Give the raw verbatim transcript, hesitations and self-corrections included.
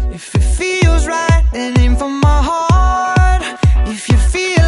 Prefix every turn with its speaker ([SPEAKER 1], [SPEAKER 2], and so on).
[SPEAKER 1] If it feels right, then aim for my heart. If you feel